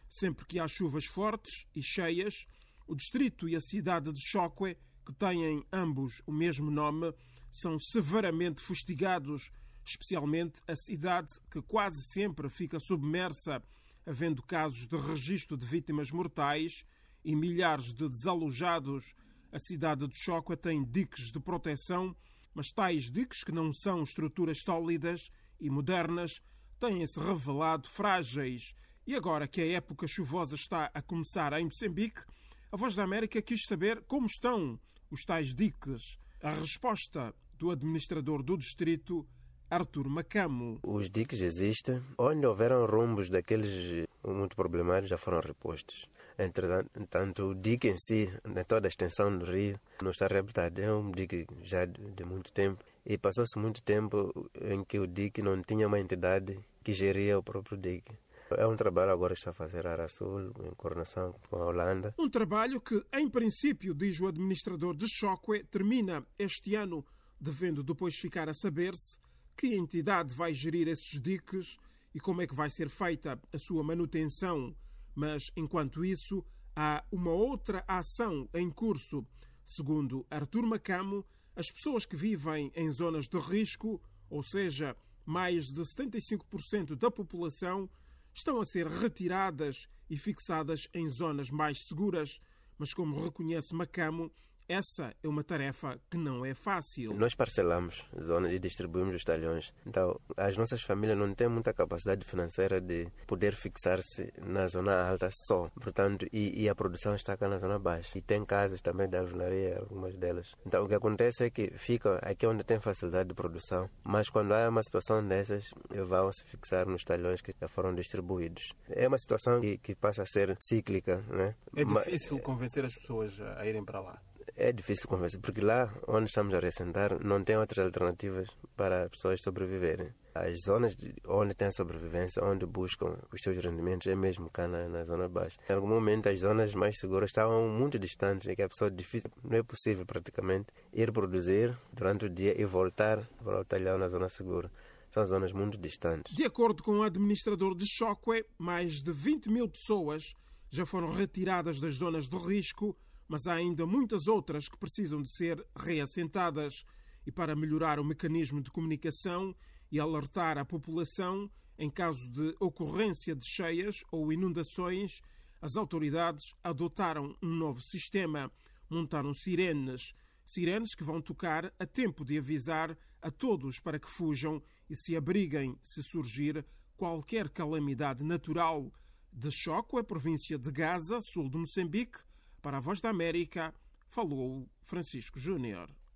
Sempre que há chuvas fortes e cheias, o distrito e a cidade de Chocwe, que têm ambos o mesmo nome, são severamente fustigados, especialmente a cidade, que quase sempre fica submersa, havendo casos de registro de vítimas mortais e milhares de desalojados. A cidade de Chocwe tem diques de proteção, mas tais diques, que não são estruturas sólidas e modernas, têm-se revelado frágeis. E agora que a época chuvosa está a começar em Moçambique, a Voz da América quis saber como estão os tais diques. A resposta do administrador do distrito, Artur Macamo. Os diques existem. Onde houveram rombos daqueles muito problemáticos já foram repostos. Entretanto, o dique em si, em toda a extensão do rio, não está reabilitado. É um dique já de muito tempo. E passou-se muito tempo em que o dique não tinha uma entidade que geria o próprio dique. É um trabalho agora que está a fazer a Arasul, em coordenação com a Holanda. Um trabalho que, em princípio, diz o administrador de Chocwe, termina este ano, devendo depois ficar a saber-se que entidade vai gerir esses diques e como é que vai ser feita a sua manutenção. Mas, enquanto isso, há uma outra ação em curso. Segundo Artur Macamo, as pessoas que vivem em zonas de risco, ou seja, mais de 75% da população, estão a ser retiradas e fixadas em zonas mais seguras. Mas, como reconhece Macamo, essa é uma tarefa que não é fácil. Nós parcelamos zonas e distribuímos os talhões. Então, as nossas famílias não têm muita capacidade financeira de poder fixar-se na zona alta só. Portanto, e a produção está cá na zona baixa. E tem casas também de alvenaria, algumas delas. Então, o que acontece é que fica aqui onde tem facilidade de produção. Mas quando há uma situação dessas, vão se fixar nos talhões que já foram distribuídos. É uma situação que passa a ser cíclica, né? É difícil convencer as pessoas a irem para lá. É difícil convencer, porque lá onde estamos a reassentar não tem outras alternativas para as pessoas sobreviverem. As zonas onde tem a sobrevivência, onde buscam os seus rendimentos, é mesmo cá na zona baixa. Em algum momento as zonas mais seguras estavam muito distantes, e que a pessoa não é possível praticamente ir produzir durante o dia e voltar para o talhão na zona segura. São zonas muito distantes. De acordo com o administrador de Chocwe, mais de 20 mil pessoas já foram retiradas das zonas de risco, mas há ainda muitas outras que precisam de ser reassentadas. E para melhorar o mecanismo de comunicação e alertar a população em caso de ocorrência de cheias ou inundações, as autoridades adotaram um novo sistema. Montaram sirenes que vão tocar a tempo de avisar a todos para que fujam e se abriguem se surgir qualquer calamidade natural. De Chocwe, a província de Gaza, sul de Moçambique, para a Voz da América, falou Francisco Júnior.